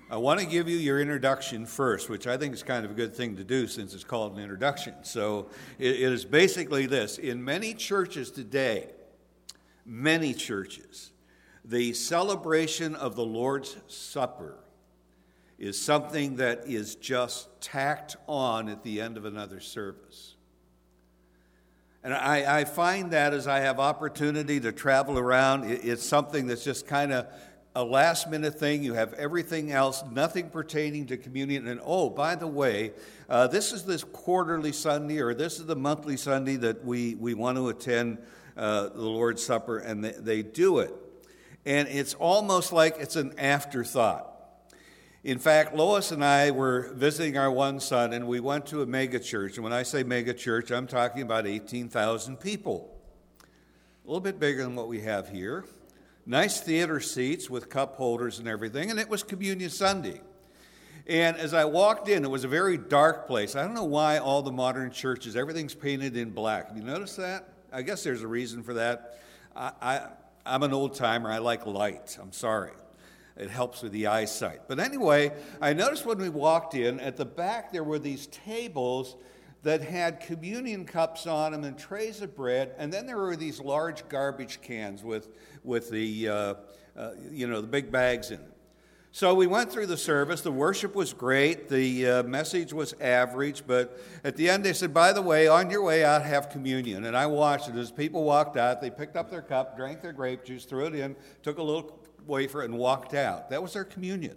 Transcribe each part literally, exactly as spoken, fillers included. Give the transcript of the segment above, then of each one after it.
I want to give you your introduction first, which I think is kind of a good thing to do since it's called an introduction. So it, it is basically this. In many churches today, many churches, the celebration of the Lord's Supper is something that is just tacked on at the end of another service. And I, I find that as I have opportunity to travel around, it, it's something that's just kind of a last-minute thing. You have everything else, nothing pertaining to communion. And oh, by the way, uh, this is this quarterly Sunday, or this is the monthly Sunday that we, we want to attend uh, the Lord's Supper, and they, they do it. And it's almost like it's an afterthought. In fact, Lois and I were visiting our one son, and we went to a mega church. And when I say mega church, I'm talking about eighteen thousand people. A little bit bigger than what we have here. Nice theater seats with cup holders and everything, and it was Communion Sunday. And as I walked in, it was a very dark place. I don't know why all the modern churches, everything's painted in black. Have you noticed that? I guess there's a reason for that. I, I, I'm an old timer. I like light. I'm sorry. It helps with the eyesight. But anyway, I noticed when we walked in, at the back there were these tables that had communion cups on them and trays of bread, and then there were these large garbage cans with with the uh, uh, you know the big bags in it. So we went through the service. The worship was great. The uh, message was average, but at the end they said, "By the way, on your way out, have communion." And I watched it as people walked out. They picked up their cup, drank their grape juice, threw it in, took a little wafer, and walked out. That was their communion.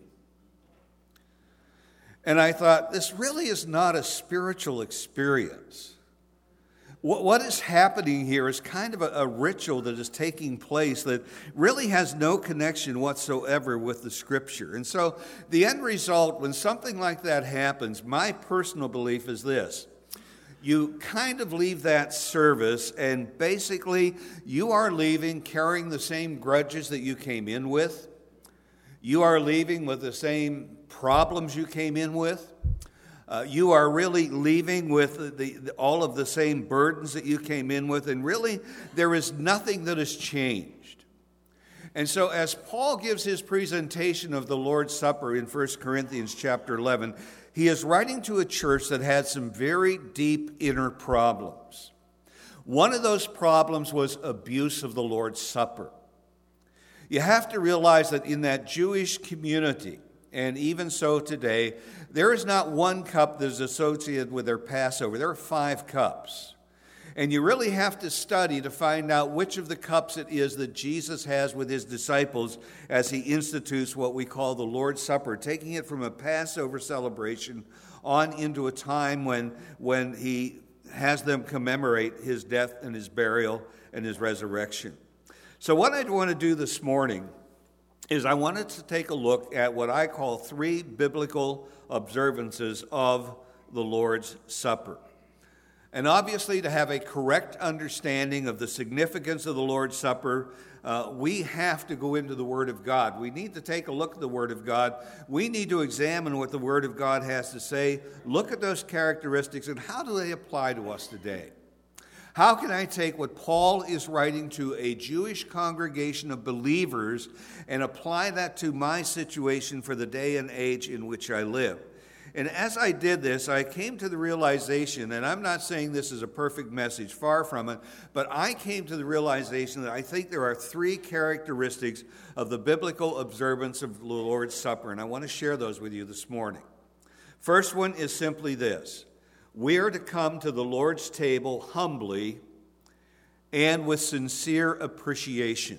And I thought, this really is not a spiritual experience. What, what is happening here is kind of a, a ritual that is taking place that really has no connection whatsoever with the Scripture. And so the end result, when something like that happens, my personal belief is this. You kind of leave that service, and basically you are leaving carrying the same grudges that you came in with. You are leaving with the same problems you came in with. Uh, you are really leaving with the, the, all of the same burdens that you came in with, and really there is nothing that has changed. And so as Paul gives his presentation of the Lord's Supper in First Corinthians chapter eleven, he is writing to a church that had some very deep inner problems. One of those problems was abuse of the Lord's Supper. You have to realize that in that Jewish community, and even so today, there is not one cup that is associated with their Passover. There are five cups. And you really have to study to find out which of the cups it is that Jesus has with his disciples as he institutes what we call the Lord's Supper, taking it from a Passover celebration on into a time when, when he has them commemorate his death and his burial and his resurrection. So what I want to do this morning is I wanted to take a look at what I call three biblical observances of the Lord's Supper. And obviously, to have a correct understanding of the significance of the Lord's Supper, uh, we have to go into the Word of God. We need to take a look at the Word of God. We need to examine what the Word of God has to say, look at those characteristics, and how do they apply to us today? How can I take what Paul is writing to a Jewish congregation of believers and apply that to my situation for the day and age in which I live? And as I did this, I came to the realization, and I'm not saying this is a perfect message, far from it, but I came to the realization that I think there are three characteristics of the biblical observance of the Lord's Supper, and I want to share those with you this morning. First one is simply this. We are to come to the Lord's table humbly and with sincere appreciation.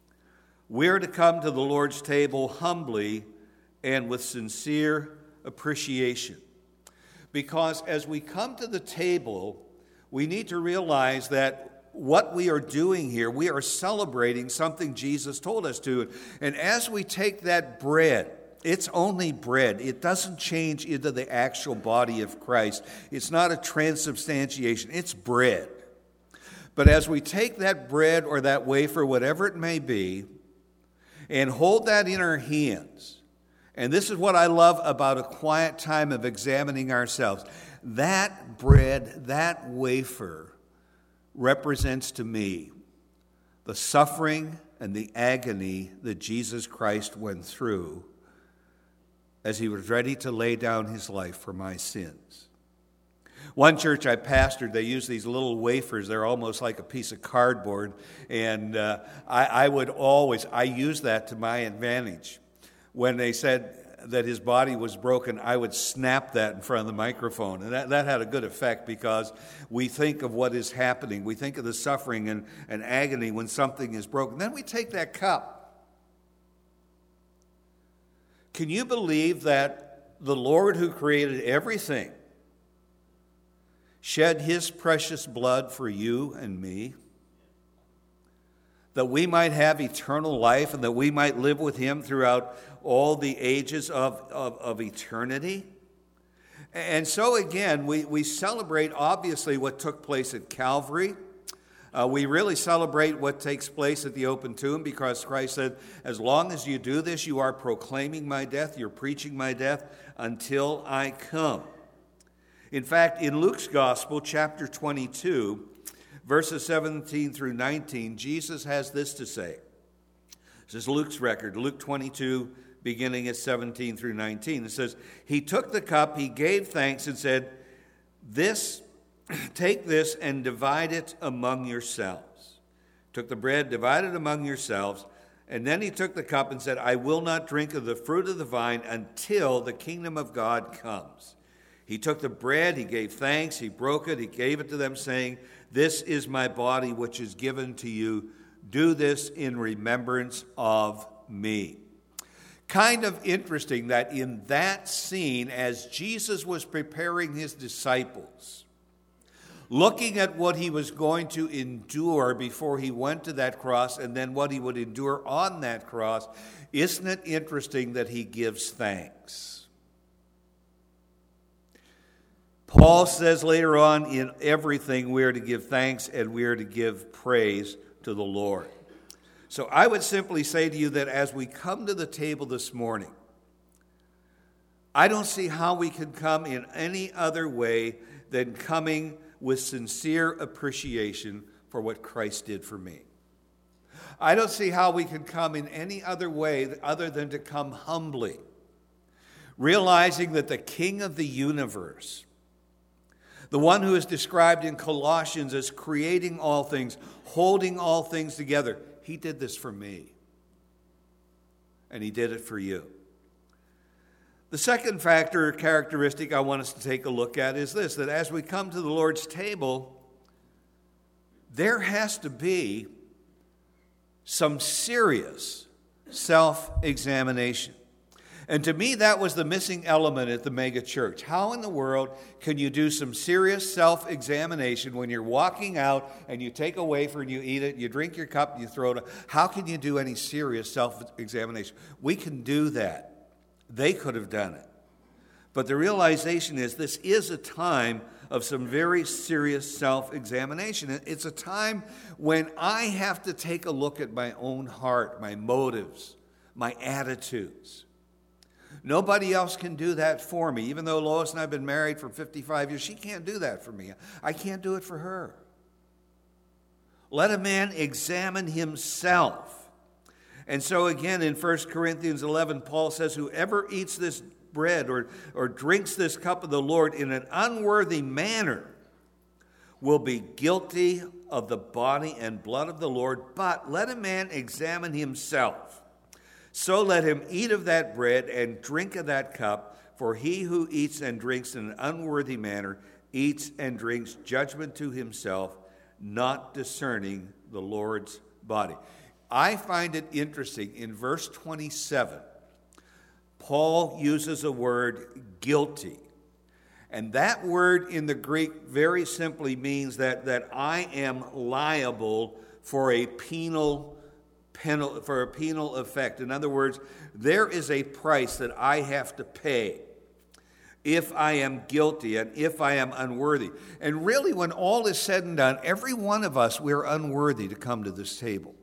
We are to come to the Lord's table humbly and with sincere appreciation. Because as we come to the table, we need to realize that what we are doing here, we are celebrating something Jesus told us to. And as we take that bread, it's only bread. It doesn't change into the actual body of Christ. It's not a transubstantiation. It's bread. But as we take that bread or that wafer, whatever it may be, and hold that in our hands, and this is what I love about a quiet time of examining ourselves. That bread, that wafer, represents to me the suffering and the agony that Jesus Christ went through as he was ready to lay down his life for my sins. One church I pastored, they use these little wafers. They're almost like a piece of cardboard. And uh, I, I would always, I used that to my advantage. When they said that his body was broken, I would snap that in front of the microphone. And that, that had a good effect because we think of what is happening. We think of the suffering and, and agony when something is broken. Then we take that cup. Can you believe that the Lord who created everything shed his precious blood for you and me, that we might have eternal life and that we might live with him throughout all the ages of, of, of eternity? And so again, we, we celebrate obviously what took place at Calvary. Uh, we really celebrate what takes place at the open tomb because Christ said, as long as you do this, you are proclaiming my death, you're preaching my death until I come. In fact, in Luke's Gospel, chapter twenty-two, verses seventeen through nineteen, Jesus has this to say. This is Luke's record, Luke twenty-two, beginning at seventeen through nineteen. It says, he took the cup, he gave thanks and said, "This, take this and divide it among yourselves." Took the bread, divided among yourselves, and then he took the cup and said, "I will not drink of the fruit of the vine until the kingdom of God comes." He took the bread, he gave thanks, he broke it, he gave it to them, saying, "This is my body which is given to you. Do this in remembrance of me." Kind of interesting that in that scene, as Jesus was preparing his disciples, looking at what he was going to endure before he went to that cross and then what he would endure on that cross, isn't it interesting that he gives thanks? Paul says later on, in everything we are to give thanks and we are to give praise to the Lord. So I would simply say to you that as we come to the table this morning, I don't see how we can come in any other way than coming with sincere appreciation for what Christ did for me. I don't see how we can come in any other way other than to come humbly, realizing that the King of the universe, the one who is described in Colossians as creating all things, holding all things together, he did this for me. And he did it for you. The second factor or characteristic I want us to take a look at is this, that as we come to the Lord's table, there has to be some serious self-examination. And to me, that was the missing element at the mega church. How in the world can you do some serious self-examination when you're walking out and you take a wafer and you eat it, you drink your cup and you throw it? How can you do any serious self-examination? We can do that. They could have done it. But the realization is this is a time of some very serious self-examination. It's a time when I have to take a look at my own heart, my motives, my attitudes. Nobody else can do that for me. Even though Lois and I have been married for fifty-five years, she can't do that for me. I can't do it for her. Let a man examine himself. And so again, in First Corinthians eleven, Paul says, whoever eats this bread or, or drinks this cup of the Lord in an unworthy manner will be guilty of the body and blood of the Lord. But let a man examine himself. So let him eat of that bread and drink of that cup, for he who eats and drinks in an unworthy manner eats and drinks judgment to himself, not discerning the Lord's body. I find it interesting, in verse twenty-seven, Paul uses a word, guilty. And that word in the Greek very simply means that, that I am liable for a penal Penal, for a penal effect. In other words, there is a price that I have to pay if I am guilty and if I am unworthy. And really, when all is said and done, every one of us, we're unworthy to come to this table.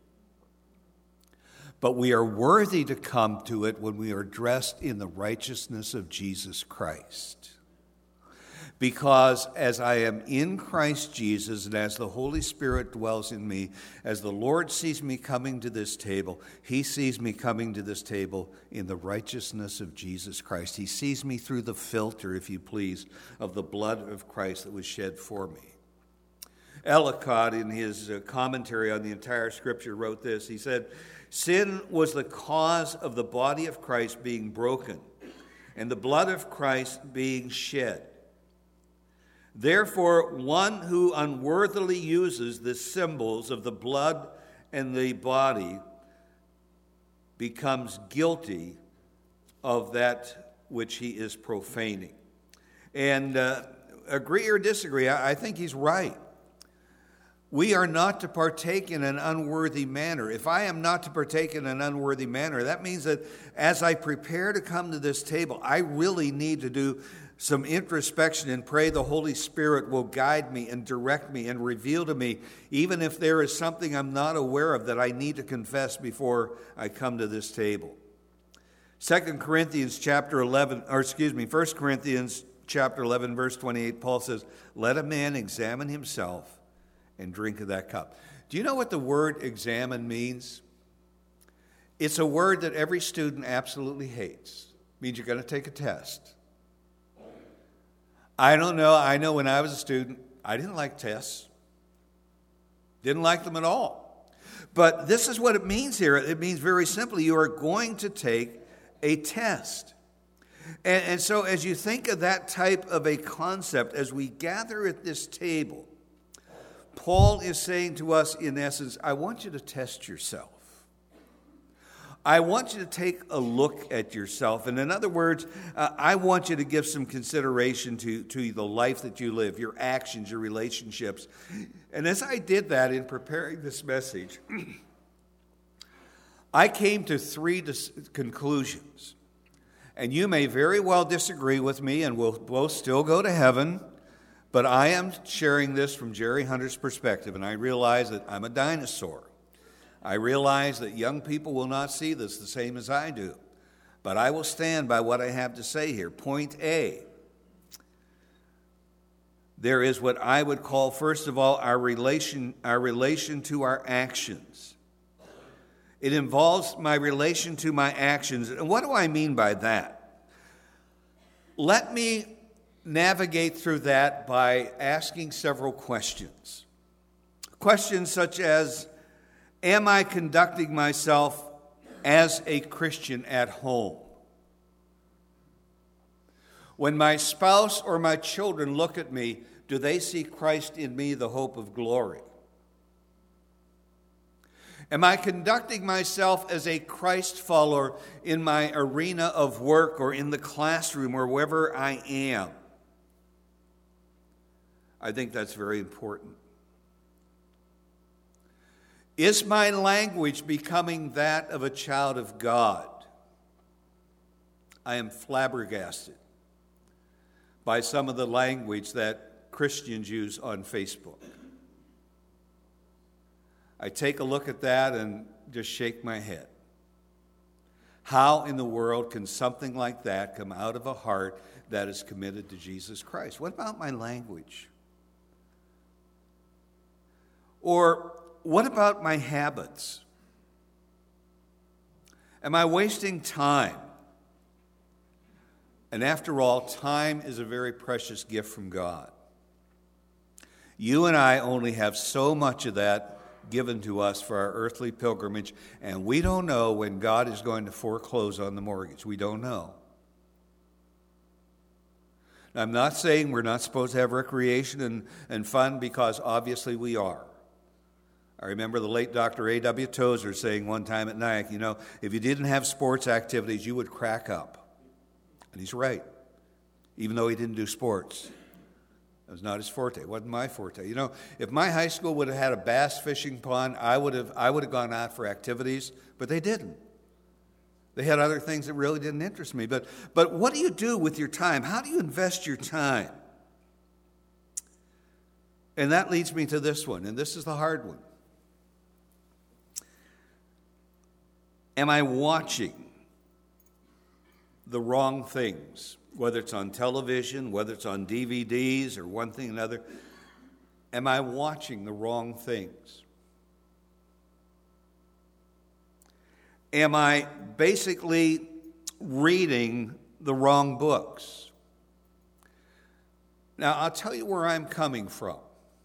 But we are worthy to come to it when we are dressed in the righteousness of Jesus Christ. Because as I am in Christ Jesus and as the Holy Spirit dwells in me, as the Lord sees me coming to this table, he sees me coming to this table in the righteousness of Jesus Christ. He sees me through the filter, if you please, of the blood of Christ that was shed for me. Ellicott, in his commentary on the entire Scripture, wrote this. He said, "Sin was the cause of the body of Christ being broken and the blood of Christ being shed. Therefore, one who unworthily uses the symbols of the blood and the body becomes guilty of that which he is profaning." And uh, agree or disagree, I, I think he's right. We are not to partake in an unworthy manner. If I am not to partake in an unworthy manner, that means that as I prepare to come to this table, I really need to do some introspection and pray the Holy Spirit will guide me and direct me and reveal to me, even if there is something I'm not aware of that I need to confess before I come to this table. Second Corinthians chapter eleven, or excuse me, First Corinthians chapter eleven, verse twenty-eight, Paul says, "Let a man examine himself and drink of that cup." Do you know what the word examine means? It's a word that every student absolutely hates. It means you're going to take a test. I don't know. I know when I was a student, I didn't like tests. Didn't like them at all. But this is what it means here. It means very simply, you are going to take a test. And, and so as you think of that type of a concept, as we gather at this table, Paul is saying to us, in essence, I want you to test yourself. I want you to take a look at yourself. And in other words, uh, I want you to give some consideration to, to the life that you live, your actions, your relationships. And as I did that in preparing this message, I came to three dis- conclusions. And you may very well disagree with me, and we'll both still go to heaven. But I am sharing this from Jerry Hunter's perspective, and I realize that I'm a dinosaur. I realize that young people will not see this the same as I do. But I will stand by what I have to say here. Point A. There is what I would call, first of all, our relation, our relation to our actions. It involves my relation to my actions. And what do I mean by that? Let me navigate through that by asking several questions. Questions such as, am I conducting myself as a Christian at home? When my spouse or my children look at me, do they see Christ in me, the hope of glory? Am I conducting myself as a Christ follower in my arena of work or in the classroom or wherever I am? I think that's very important. Is my language becoming that of a child of God? I am flabbergasted by some of the language that Christians use on Facebook. I take a look at that and just shake my head. How in the world can something like that come out of a heart that is committed to Jesus Christ? What about my language? Or what about my habits? Am I wasting time? And after all, time is a very precious gift from God. You and I only have so much of that given to us for our earthly pilgrimage, and we don't know when God is going to foreclose on the mortgage. We don't know. Now, I'm not saying we're not supposed to have recreation and, and fun, because obviously we are. I remember the late Doctor A W Tozer saying one time at Nyack, you know, if you didn't have sports activities, you would crack up. And he's right, even though he didn't do sports. It was not his forte. It wasn't my forte. You know, if my high school would have had a bass fishing pond, I would have I would have gone out for activities, but they didn't. They had other things that really didn't interest me. But but what do you do with your time? How do you invest your time? And that leads me to this one, and this is the hard one. Am I watching the wrong things, whether it's on television, whether it's on D V Ds or one thing or another? Am I watching the wrong things? Am I basically reading the wrong books? Now, I'll tell you where I'm coming from.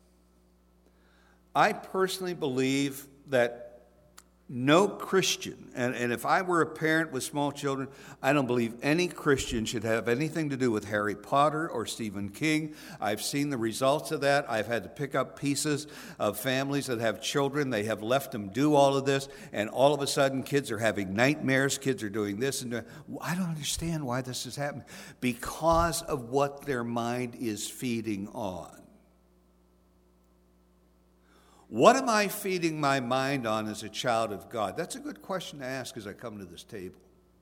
I personally believe that no Christian, and, and if I were a parent with small children, I don't believe any Christian should have anything to do with Harry Potter or Stephen King. I've seen the results of that. I've had to pick up pieces of families that have children. They have left them do all of this, and all of a sudden kids are having nightmares. Kids are doing this and doing. I don't understand why this is happening. Because of what their mind is feeding on. What am I feeding my mind on as a child of God? That's a good question to ask as I come to this table.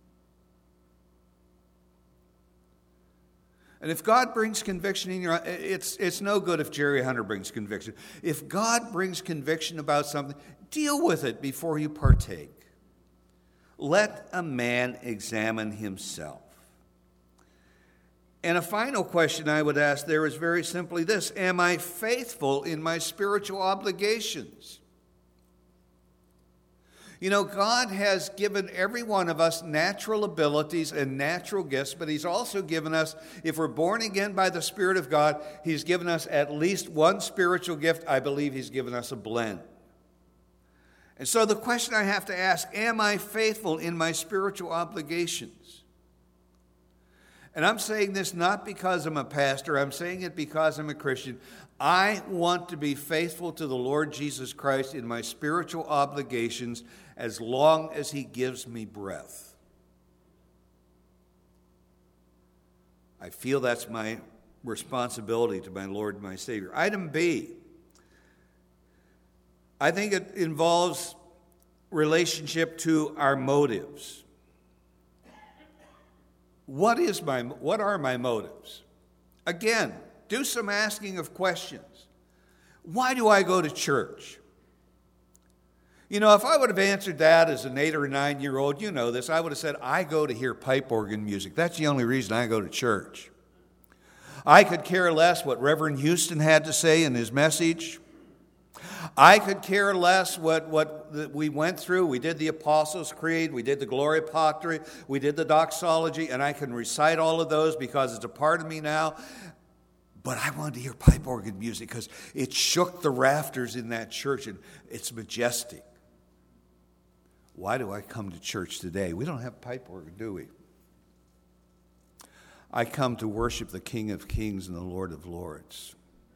And if God brings conviction in your life, it's, it's no good if Jerry Hunter brings conviction. If God brings conviction about something, deal with it before you partake. Let a man examine himself. And a final question I would ask there is very simply this: am I faithful in my spiritual obligations? You know, God has given every one of us natural abilities and natural gifts, but He's also given us, if we're born again by the Spirit of God, He's given us at least one spiritual gift. I believe He's given us a blend. And so the question I have to ask, am I faithful in my spiritual obligations? And I'm saying this not because I'm a pastor. I'm saying it because I'm a Christian. I want to be faithful to the Lord Jesus Christ in my spiritual obligations as long as He gives me breath. I feel that's my responsibility to my Lord and my Savior. Item B, I think it involves relationship to our motives. What is my, what are my motives? Again, do some asking of questions. Why do I go to church? You know, if I would have answered that as an eight or nine year old, you know this, I would have said, I go to hear pipe organ music. That's the only reason I go to church. I could care less what Reverend Houston had to say in his message. I could care less what, what we went through. We did the Apostles' Creed. We did the Gloria Patri. We did the doxology. And I can recite all of those because it's a part of me now. But I wanted to hear pipe organ music because it shook the rafters in that church. And it's majestic. Why do I come to church today? We don't have pipe organ, do we? I come to worship the King of Kings and the Lord of Lords.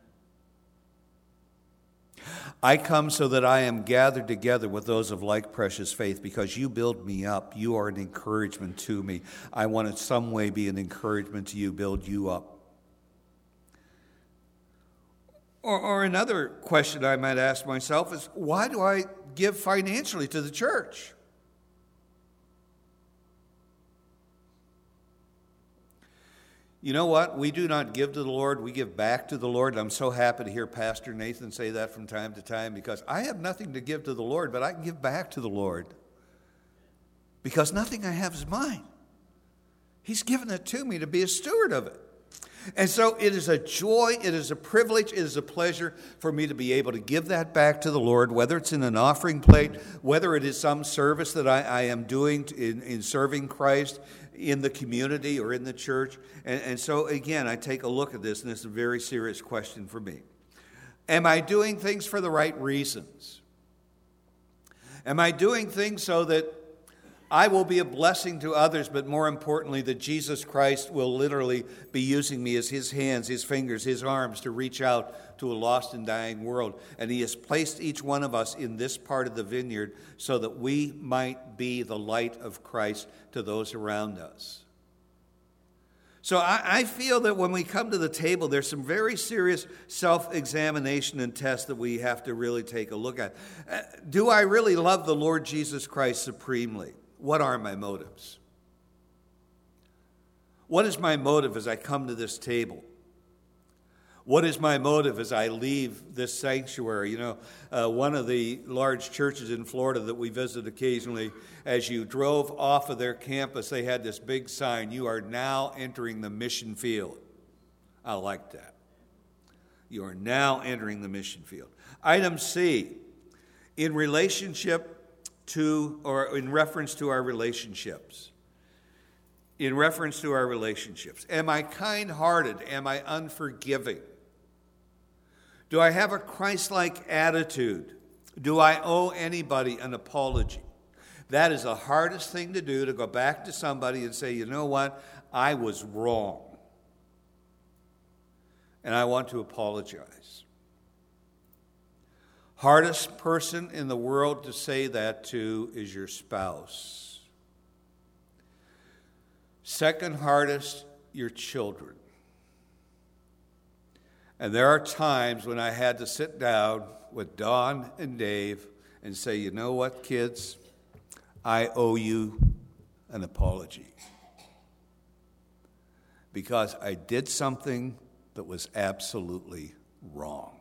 I come so that I am gathered together with those of like precious faith because you build me up. You are an encouragement to me. I want in some way be an encouragement to you, build you up. Or, or another question I might ask myself is, why do I give financially to the church? You know what? We do not give to the Lord. We give back to the Lord. I'm so happy to hear Pastor Nathan say that from time to time because I have nothing to give to the Lord, but I can give back to the Lord because nothing I have is mine. He's given it to me to be a steward of it. And so it is a joy, it is a privilege, it is a pleasure for me to be able to give that back to the Lord, whether it's in an offering plate, whether it is some service that I, I am doing in, in serving Christ in the community or in the church. And, and so, again, I take a look at this, and it's a very serious question for me. Am I doing things for the right reasons? Am I doing things so that I will be a blessing to others, but more importantly, that Jesus Christ will literally be using me as His hands, His fingers, His arms to reach out to a lost and dying world. And He has placed each one of us in this part of the vineyard so that we might be the light of Christ to those around us. So I, I feel that when we come to the table, there's some very serious self-examination and tests that we have to really take a look at. Uh, do I really love the Lord Jesus Christ supremely? What are my motives? What is my motive as I come to this table? What is my motive as I leave this sanctuary? You know, uh, one of the large churches in Florida that we visit occasionally, as you drove off of their campus, they had this big sign, "You are now entering the mission field." I like that. You are now entering the mission field. Item C, in relationship to, or in reference to our relationships. In reference to our relationships. Am I kind-hearted? Am I unforgiving? Do I have a Christ-like attitude? Do I owe anybody an apology? That is the hardest thing to do, to go back to somebody and say, you know what, I was wrong. And I want to apologize. Hardest person in the world to say that to is your spouse. Second hardest, your children. And there are times when I had to sit down with Don and Dave and say, you know what, kids? I owe you an apology. Because I did something that was absolutely wrong.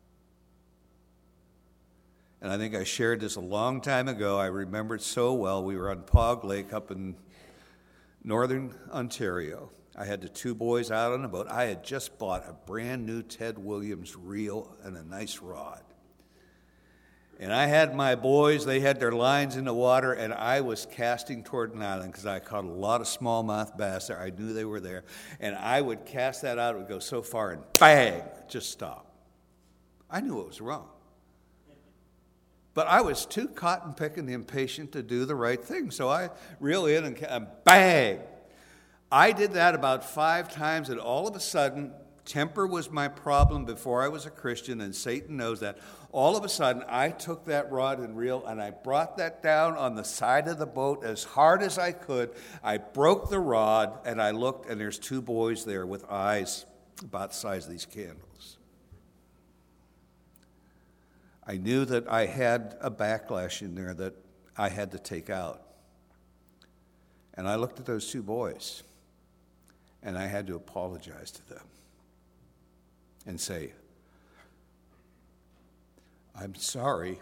And I think I shared this a long time ago. I remember it so well. We were on Pog Lake up in northern Ontario. I had the two boys out on a boat. I had just bought a brand new Ted Williams reel and a nice rod. And I had my boys, they had their lines in the water, and I was casting toward an island because I caught a lot of smallmouth bass there. I knew they were there. And I would cast that out, it would go so far, and bang, just stop. I knew it was wrong. But I was too cotton-picking impatient to do the right thing. So I reel in and, and bang. I did that about five times, and all of a sudden, temper was my problem before I was a Christian, and Satan knows that. All of a sudden, I took that rod and reel, and I brought that down on the side of the boat as hard as I could. I broke the rod, and I looked, and there's two boys there with eyes about the size of these candles. I knew that I had a backlash in there that I had to take out. And I looked at those two boys, and I had to apologize to them and say, I'm sorry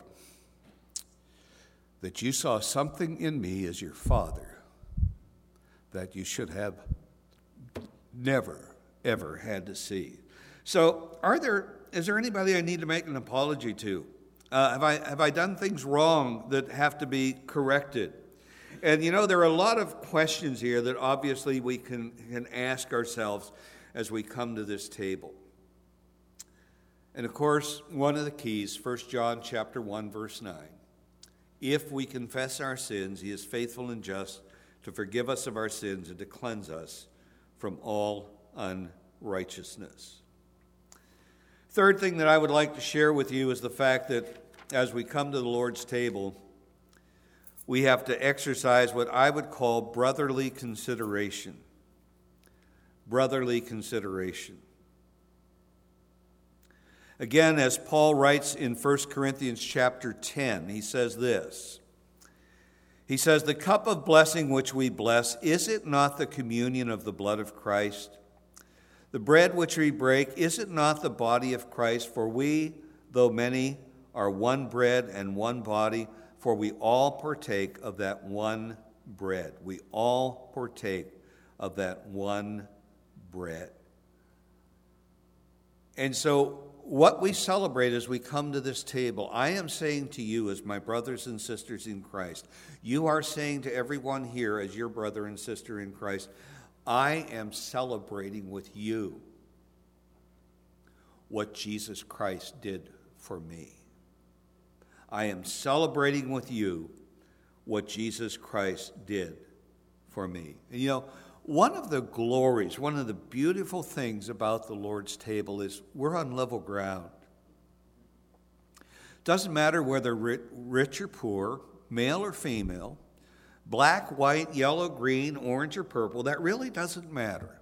that you saw something in me as your father that you should have never, ever had to see. So are there, is there anybody I need to make an apology to? Uh, have I, have I done things wrong that have to be corrected? And you know, there are a lot of questions here that obviously we can, can ask ourselves as we come to this table. And of course, one of the keys, First John chapter one, verse nine. If we confess our sins, he is faithful and just to forgive us of our sins and to cleanse us from all unrighteousness. Third thing that I would like to share with you is the fact that as we come to the Lord's table, we have to exercise what I would call brotherly consideration. Brotherly consideration. Again, as Paul writes in First Corinthians chapter ten, he says this. He says, the cup of blessing which we bless, is it not the communion of the blood of Christ? The bread which we break, is it not the body of Christ? For we, though many, are one bread and one body, for we all partake of that one bread. We all partake of that one bread. And so what we celebrate as we come to this table, I am saying to you as my brothers and sisters in Christ, you are saying to everyone here as your brother and sister in Christ, I am celebrating with you what Jesus Christ did for me. I am celebrating with you what Jesus Christ did for me. And you know, one of the glories, one of the beautiful things about the Lord's table is we're on level ground. Doesn't matter whether rich or poor, male or female, black, white, yellow, green, orange, or purple, that really doesn't matter.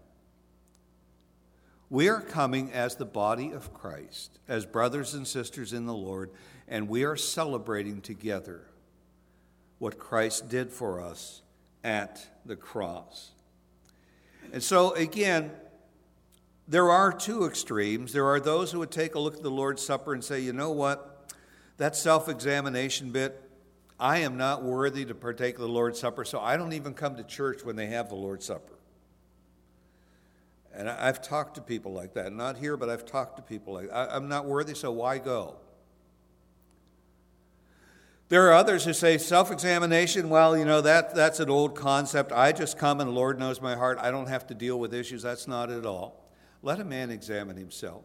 We are coming as the body of Christ, as brothers and sisters in the Lord, and we are celebrating together what Christ did for us at the cross. And so, again, there are two extremes. There are those who would take a look at the Lord's Supper and say, you know what, that self-examination bit, I am not worthy to partake of the Lord's Supper, so I don't even come to church when they have the Lord's Supper. And I've talked to people like that. Not here, but I've talked to people like that. I'm not worthy, so why go? There are others who say self-examination, well, you know, that, that's an old concept. I just come and the Lord knows my heart. I don't have to deal with issues. That's not it at all. Let a man examine himself.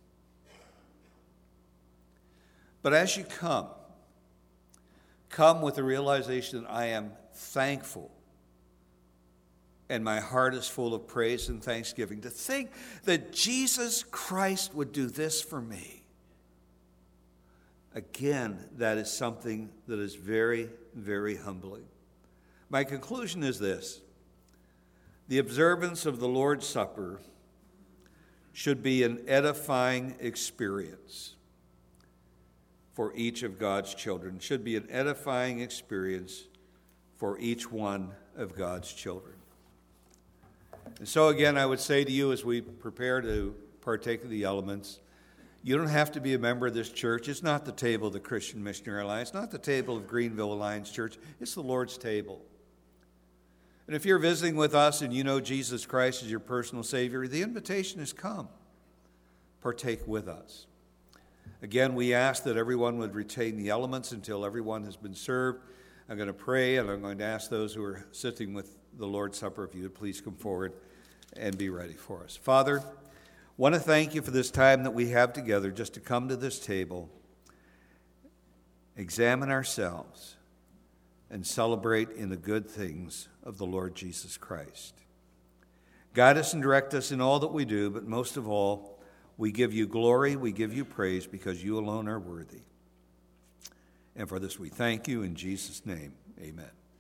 But as you come, come with the realization that I am thankful and my heart is full of praise and thanksgiving. To think that Jesus Christ would do this for me. Again, that is something that is very, very humbling. My conclusion is this. The observance of the Lord's Supper should be an edifying experience for each of God's children. It should be an edifying experience for each one of God's children. And so again, I would say to you as we prepare to partake of the elements, you don't have to be a member of this church. It's not the table of the Christian Missionary Alliance. It's not the table of Greenville Alliance Church. It's the Lord's table. And if you're visiting with us and you know Jesus Christ as your personal Savior, the invitation is come. Partake with us. Again, we ask that everyone would retain the elements until everyone has been served. I'm going to pray, and I'm going to ask those who are sitting with the Lord's Supper, if you would please come forward and be ready for us. Father, I want to thank you for this time that we have together just to come to this table, examine ourselves, and celebrate in the good things of the Lord Jesus Christ. Guide us and direct us in all that we do, but most of all, we give you glory, we give you praise, because you alone are worthy. And for this we thank you in Jesus' name. Amen.